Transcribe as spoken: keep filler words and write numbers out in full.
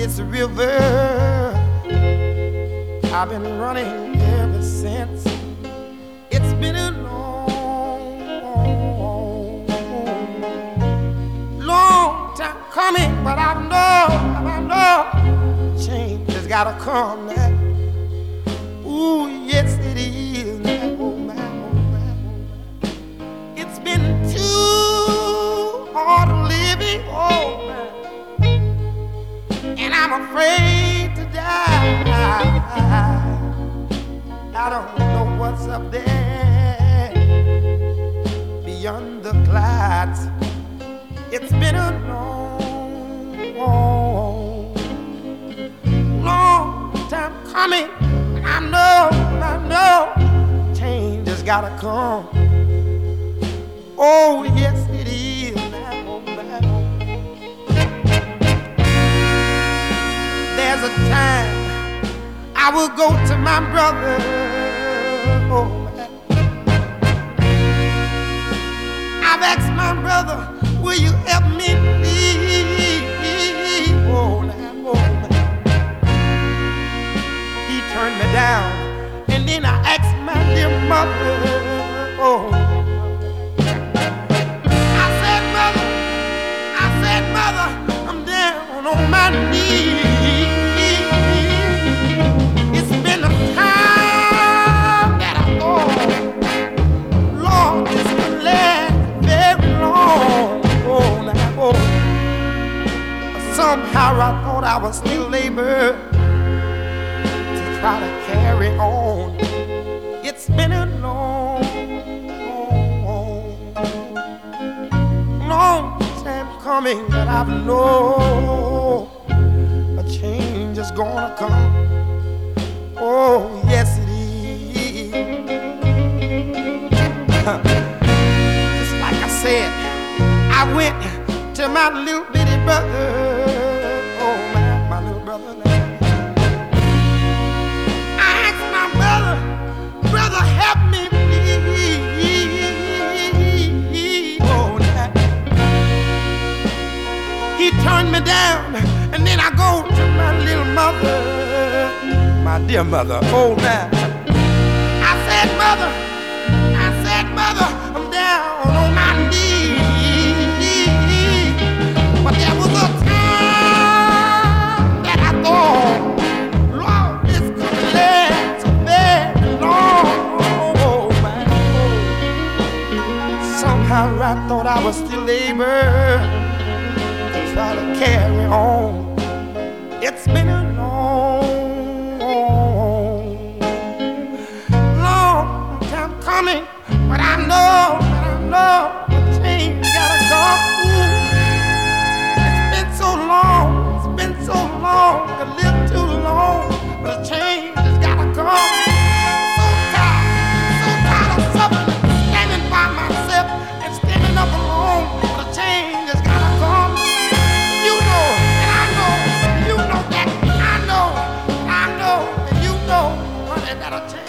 this river I've been running ever since. It's been a long, long time coming, but I know, I know, change has gotta come now. Ooh, yes it is now, oh my, oh my, oh my. It's been too hard living, oh my, and I'm afraid to die. I don't know what's up there beyond the clouds. It's been a long, long time coming. I know, I know, change has gotta come. Oh, yes, it is now, now. There's a time I will go to my brother. Oh, I've asked my brother, will you help me please? Oh, now, oh, he turned me down, and then I asked my dear mother. Oh, I said, mother, I said, mother, I'm down on my knees. It's been a time that I thought, Lord, this could last very long. Oh, now, oh. Somehow I thought I was still able try to carry on. It's been a long, long, long time coming, but I know a change is gonna come. Oh, yes it is. Just like I said, I went to my little bitty brother. Oh, my, my little brother. Brother, help me, please. Oh, now. He turned me down, and then I go to my little mother, my dear mother. Oh, now. I said, mother, I said, mother, I'm down on my knees. But there was a time that I thought, Lord, this could last a very long. Somehow I thought I was still able to try to carry on. It's been a long, long time coming, but I know, but I know the change gotta come. It's been so long, it's been so long, a little too long, but the change has gotta come. So tired, so tired of suffering, standing by myself and standing up alone. The change has gotta come. You know, and I know, you know that I know, I know, and you know, honey, that a change.